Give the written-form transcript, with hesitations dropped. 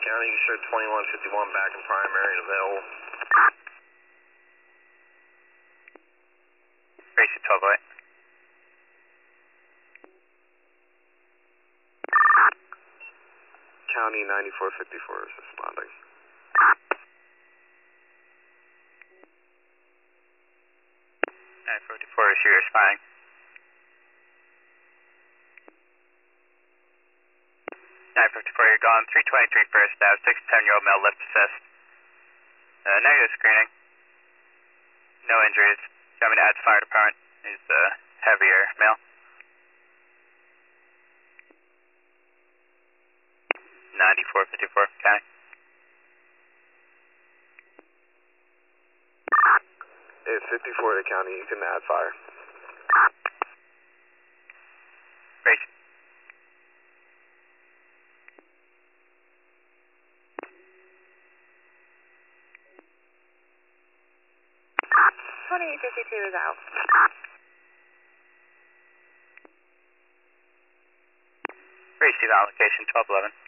County, you showed 2151 back in primary and available. Gracie 1208. County 9454 is responding. 9454 is you responding. 954, you're gone. 323 first out. 6-10-year-old male left assist. Negative screening. No injuries. Got me to add to fire department. He's heavier male. 9454, County. It's 54 to County, you can add fire. Gracie. is out. Gracie, the location 1211.